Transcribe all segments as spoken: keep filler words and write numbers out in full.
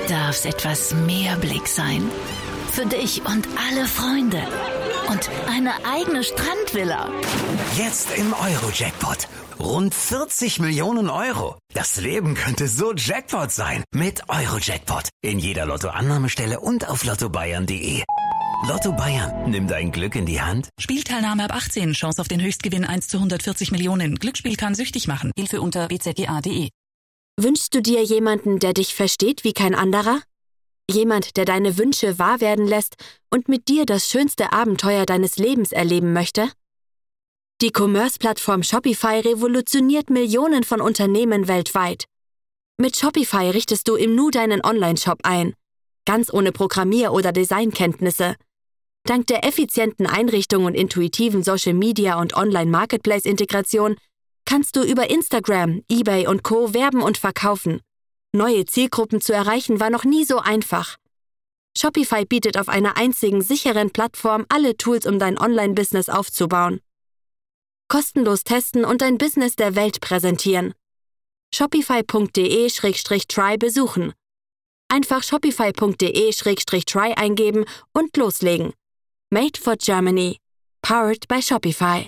darf's etwas mehr Blick sein. Für dich und alle Freunde. Und eine eigene Strandvilla. Jetzt im Euro-Jackpot. Rund vierzig Millionen Euro. Das Leben könnte so Jackpot sein. Mit Euro-Jackpot. In jeder Lottoannahmestelle und auf lotto bayern punkt de. Lotto Bayern, nimm dein Glück in die Hand. Spielteilnahme ab achtzehn, Chance auf den Höchstgewinn eins zu hundertvierzig Millionen. Glücksspiel kann süchtig machen. Hilfe unter b z g a punkt de. Wünschst du dir jemanden, der dich versteht wie kein anderer? Jemand, der deine Wünsche wahr werden lässt und mit dir das schönste Abenteuer deines Lebens erleben möchte? Die Commerce-Plattform Shopify revolutioniert Millionen von Unternehmen weltweit. Mit Shopify richtest du im Nu deinen Online-Shop ein. Ganz ohne Programmier- oder Designkenntnisse. Dank der effizienten Einrichtung und intuitiven Social-Media- und Online-Marketplace-Integration kannst du über Instagram, eBay und Co. werben und verkaufen. Neue Zielgruppen zu erreichen war noch nie so einfach. Shopify bietet auf einer einzigen sicheren Plattform alle Tools, um dein Online-Business aufzubauen. Kostenlos testen und dein Business der Welt präsentieren. shopify punkt de slash try besuchen. Einfach shopify punkt de slash try eingeben und loslegen. Made for Germany. Powered by Shopify.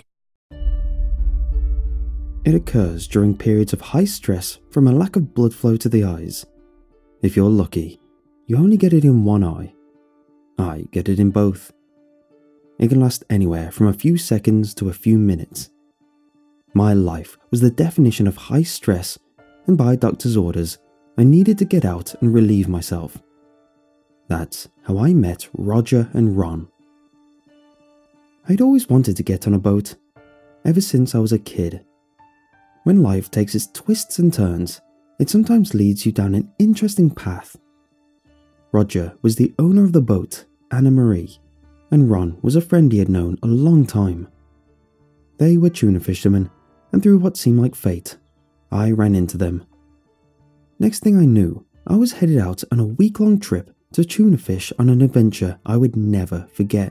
It occurs during periods of high stress from a lack of blood flow to the eyes. If you're lucky, you only get it in one eye. I get it in both. It can last anywhere from a few seconds to a few minutes. My life was the definition of high stress, and by doctor's orders, I needed to get out and relieve myself. That's how I met Roger and Ron. I'd always wanted to get on a boat, ever since I was a kid. When life takes its twists and turns, it sometimes leads you down an interesting path. Roger was the owner of the boat, Anna Marie, and Ron was a friend he had known a long time. They were tuna fishermen, and through what seemed like fate, I ran into them. Next thing I knew, I was headed out on a week-long trip to tuna fish on an adventure I would never forget.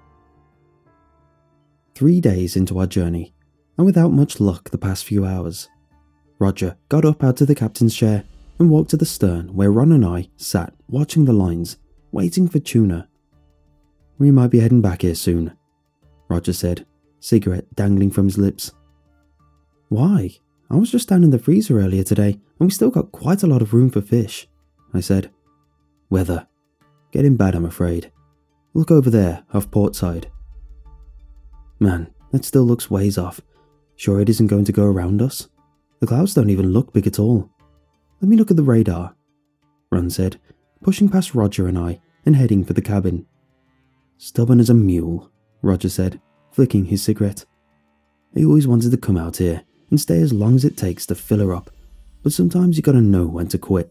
Three days into our journey, and without much luck the past few hours, Roger got up out of the captain's chair and walked to the stern where Ron and I sat watching the lines, waiting for tuna. "We might be heading back here soon," Roger said, cigarette dangling from his lips. "Why? I was just down in the freezer earlier today and we still got quite a lot of room for fish," I said. "Weather. Getting bad, I'm afraid. Look over there, off port side." "Man, that still looks ways off. Sure it isn't going to go around us? The clouds don't even look big at all. Let me look at the radar," Ron said, pushing past Roger and I and heading for the cabin. "Stubborn as a mule," Roger said, flicking his cigarette. "He always wanted to come out here and stay as long as it takes to fill her up, but sometimes you gotta know when to quit."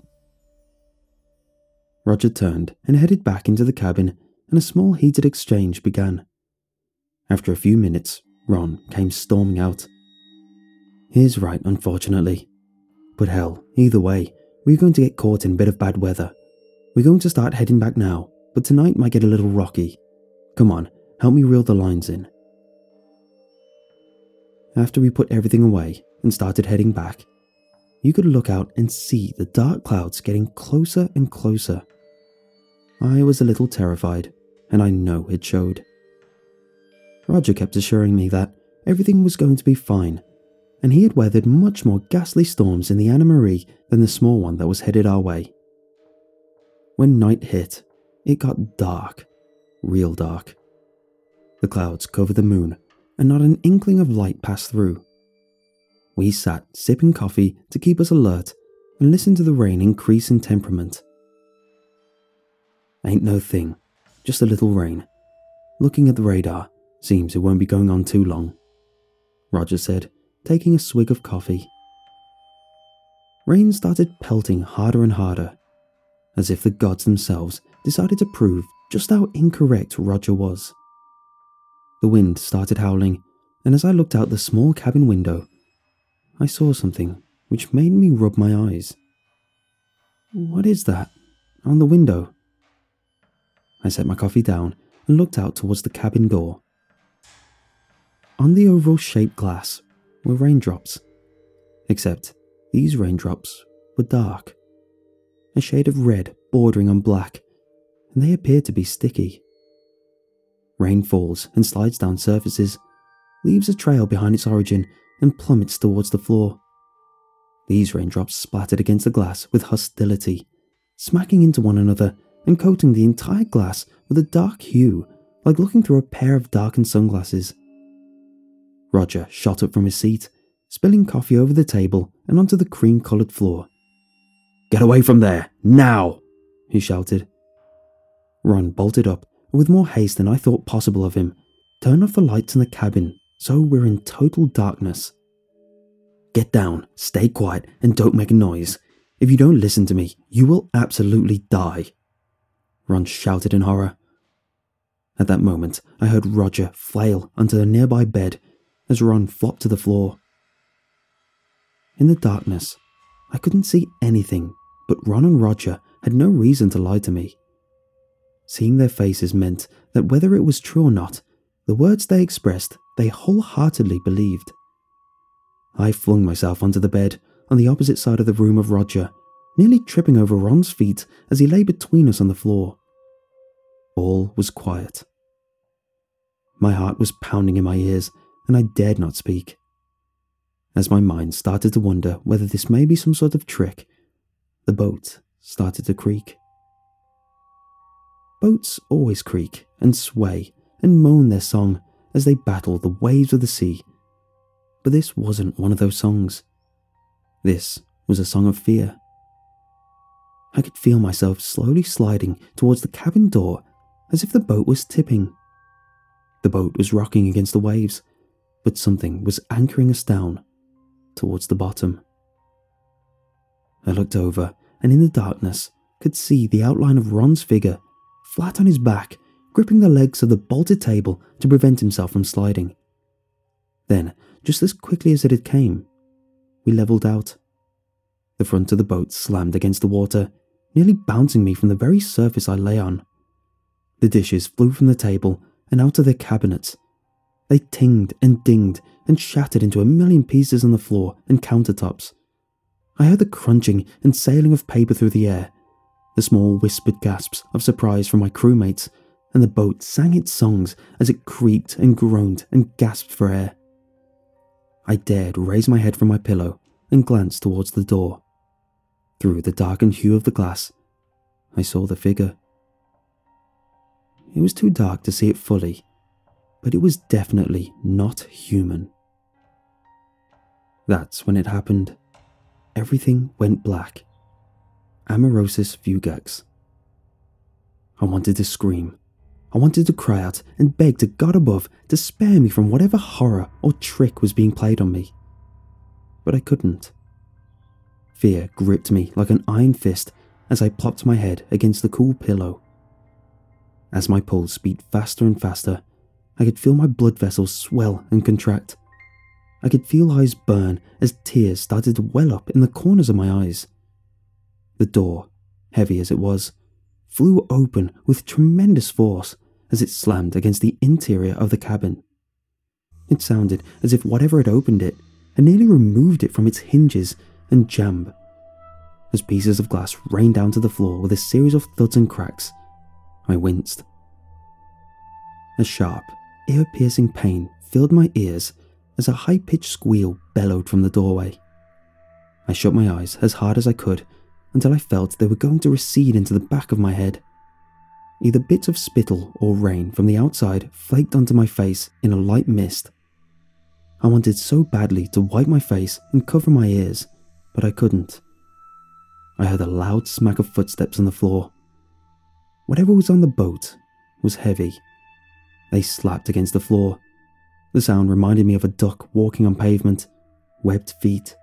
Roger turned and headed back into the cabin, and a small heated exchange began. After a few minutes, Ron came storming out. "He's right, unfortunately. But hell, either way, we're going to get caught in a bit of bad weather. We're going to start heading back now, but tonight might get a little rocky. Come on, help me reel the lines in." After we put everything away and started heading back, you could look out and see the dark clouds getting closer and closer. I was a little terrified, and I know it showed. Roger kept assuring me that everything was going to be fine, and he had weathered much more ghastly storms in the Anna Marie than the small one that was headed our way. When night hit, it got dark, real dark. The clouds covered the moon, and not an inkling of light passed through. We sat sipping coffee to keep us alert and listened to the rain increase in temperament. "Ain't no thing, just a little rain. Looking at the radar, seems it won't be going on too long," Roger said, taking a swig of coffee. Rain started pelting harder and harder, as if the gods themselves decided to prove just how incorrect Roger was. The wind started howling, and as I looked out the small cabin window, I saw something which made me rub my eyes. "What is that? On the window?" I set my coffee down and looked out towards the cabin door. On the oval-shaped glass were raindrops, except these raindrops were dark, a shade of red bordering on black, and they appeared to be sticky. Rain falls and slides down surfaces, leaves a trail behind its origin, and plummets towards the floor. These raindrops splattered against the glass with hostility, smacking into one another and coating the entire glass with a dark hue, like looking through a pair of darkened sunglasses. Roger shot up from his seat, spilling coffee over the table and onto the cream-coloured floor. "Get away from there, now!" he shouted. Ron bolted up, and with more haste than I thought possible of him, turned off the lights in the cabin so we're in total darkness. "Get down, stay quiet, and don't make a noise. If you don't listen to me, you will absolutely die," Ron shouted in horror. At that moment, I heard Roger flail onto a nearby bed as Ron flopped to the floor. In the darkness, I couldn't see anything, but Ron and Roger had no reason to lie to me. Seeing their faces meant that whether it was true or not, the words they expressed they wholeheartedly believed. I flung myself onto the bed on the opposite side of the room of Roger, nearly tripping over Ron's feet as he lay between us on the floor. All was quiet. My heart was pounding in my ears, and I dared not speak. As my mind started to wonder whether this may be some sort of trick, the boat started to creak. Boats always creak and sway and moan their song as they battle the waves of the sea. But this wasn't one of those songs. This was a song of fear. I could feel myself slowly sliding towards the cabin door as if the boat was tipping. The boat was rocking against the waves, but something was anchoring us down towards the bottom. I looked over and in the darkness could see the outline of Ron's figure flat on his back, gripping the legs of the bolted table to prevent himself from sliding. Then, just as quickly as it had came, we levelled out. The front of the boat slammed against the water, nearly bouncing me from the very surface I lay on. The dishes flew from the table and out of their cabinets. They tinged and dinged and shattered into a million pieces on the floor and countertops. I heard the crunching and sailing of paper through the air, the small whispered gasps of surprise from my crewmates, and the boat sang its songs as it creaked and groaned and gasped for air. I dared raise my head from my pillow and glance towards the door. Through the darkened hue of the glass, I saw the figure. It was too dark to see it fully, but it was definitely not human. That's when it happened. Everything went black. Amaurosis fugax. I wanted to scream. I wanted to cry out and beg to God above to spare me from whatever horror or trick was being played on me. But I couldn't. Fear gripped me like an iron fist as I plopped my head against the cool pillow. As my pulse beat faster and faster, I could feel my blood vessels swell and contract. I could feel eyes burn as tears started to well up in the corners of my eyes. The door, heavy as it was, flew open with tremendous force as it slammed against the interior of the cabin. It sounded as if whatever had opened it had nearly removed it from its hinges and jamb. As pieces of glass rained down to the floor with a series of thuds and cracks, I winced. A sharp, ear-piercing pain filled my ears as a high-pitched squeal bellowed from the doorway. I shut my eyes as hard as I could until I felt they were going to recede into the back of my head. Either bits of spittle or rain from the outside flaked onto my face in a light mist. I wanted so badly to wipe my face and cover my ears, but I couldn't. I heard a loud smack of footsteps on the floor. Whatever was on the boat was heavy. They slapped against the floor. The sound reminded me of a duck walking on pavement, webbed feet.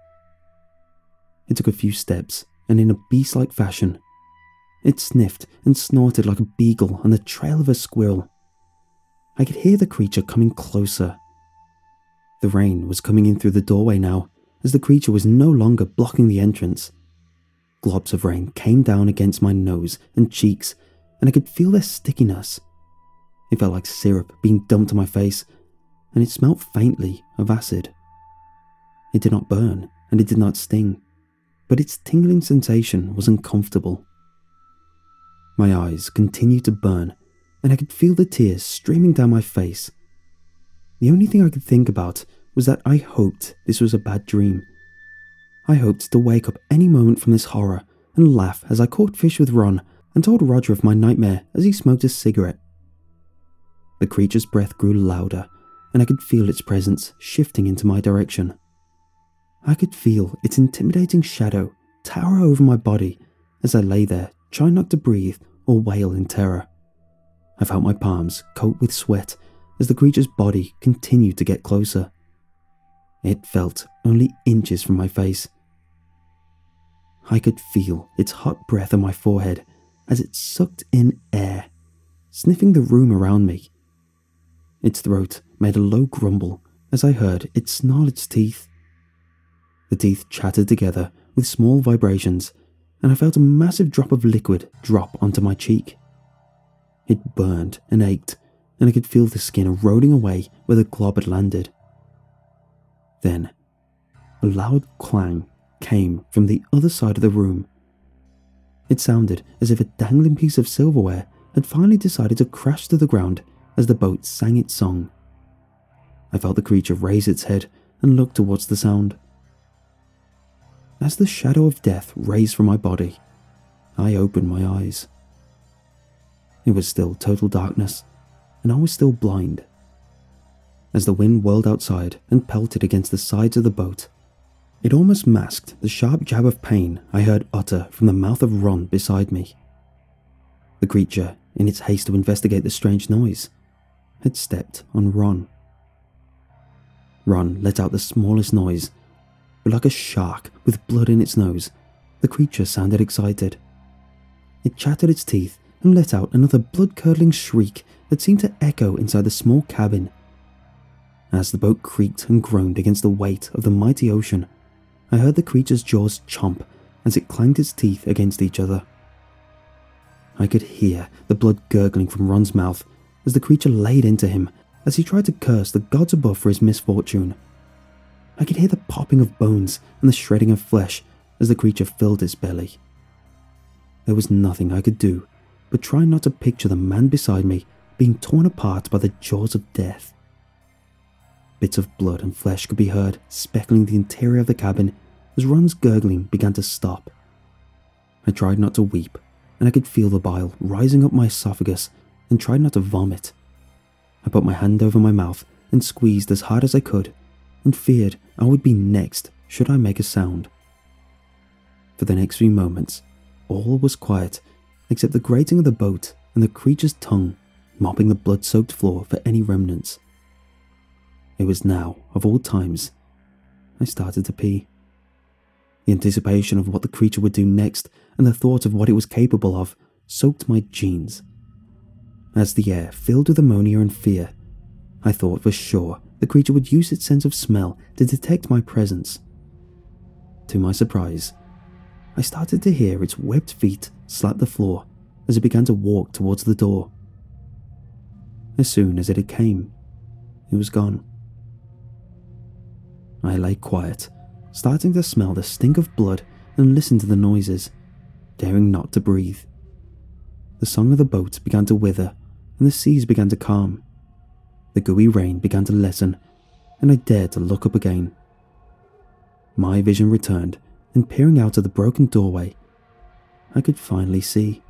It took a few steps, and in a beast-like fashion, it sniffed and snorted like a beagle on the trail of a squirrel. I could hear the creature coming closer. The rain was coming in through the doorway now, as the creature was no longer blocking the entrance. Globs of rain came down against my nose and cheeks, and I could feel their stickiness. It felt like syrup being dumped on my face, and it smelt faintly of acid. It did not burn, and it did not sting, but its tingling sensation was uncomfortable. My eyes continued to burn, and I could feel the tears streaming down my face. The only thing I could think about was that I hoped this was a bad dream. I hoped to wake up any moment from this horror and laugh as I caught fish with Ron and told Roger of my nightmare as he smoked a cigarette. The creature's breath grew louder, and I could feel its presence shifting into my direction. I could feel its intimidating shadow tower over my body as I lay there trying not to breathe or wail in terror. I felt my palms coat with sweat as the creature's body continued to get closer. It felt only inches from my face. I could feel its hot breath on my forehead as it sucked in air, sniffing the room around me. Its throat made a low grumble as I heard it snarl its teeth. The teeth chattered together with small vibrations, and I felt a massive drop of liquid drop onto my cheek. It burned and ached, and I could feel the skin eroding away where the glob had landed. Then, a loud clang came from the other side of the room. It sounded as if a dangling piece of silverware had finally decided to crash to the ground as the boat sang its song. I felt the creature raise its head and look towards the sound. As the shadow of death raised from my body, I opened my eyes. It was still total darkness, and I was still blind. As the wind whirled outside and pelted against the sides of the boat, it almost masked the sharp jab of pain I heard utter from the mouth of Ron beside me. The creature, in its haste to investigate the strange noise, had stepped on Ron. Ron let out the smallest noise, but like a shark with blood in its nose, the creature sounded excited. It chattered its teeth and let out another blood-curdling shriek that seemed to echo inside the small cabin. As the boat creaked and groaned against the weight of the mighty ocean, I heard the creature's jaws chomp as it clanged its teeth against each other. I could hear the blood gurgling from Ron's mouth as the creature laid into him as he tried to curse the gods above for his misfortune. I could hear the popping of bones and the shredding of flesh as the creature filled its belly. There was nothing I could do but try not to picture the man beside me being torn apart by the jaws of death. Bits of blood and flesh could be heard speckling the interior of the cabin as Ron's gurgling began to stop. I tried not to weep, and I could feel the bile rising up my esophagus and tried not to vomit. I put my hand over my mouth and squeezed as hard as I could, and feared I would be next should I make a sound. For the next few moments, all was quiet except the grating of the boat and the creature's tongue mopping the blood-soaked floor for any remnants. It was now, of all times, I started to pee. The anticipation of what the creature would do next and the thought of what it was capable of soaked my jeans. As the air filled with ammonia and fear, I thought for sure the creature would use its sense of smell to detect my presence. To my surprise, I started to hear its webbed feet slap the floor as it began to walk towards the door. As soon as it had came, it was gone. I lay quiet, starting to smell the stink of blood and listen to the noises, daring not to breathe. The song of the boat began to wither, and the seas began to calm. The gooey rain began to lessen, and I dared to look up again. My vision returned, and peering out of the broken doorway, I could finally see.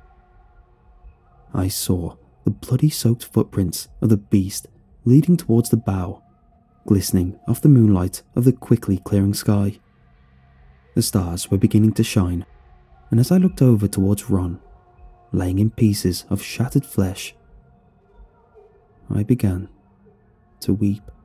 I saw the bloody-soaked footprints of the beast leading towards the bow, glistening off the moonlight of the quickly clearing sky. The stars were beginning to shine, and as I looked over towards Ron, laying in pieces of shattered flesh, I began to weep.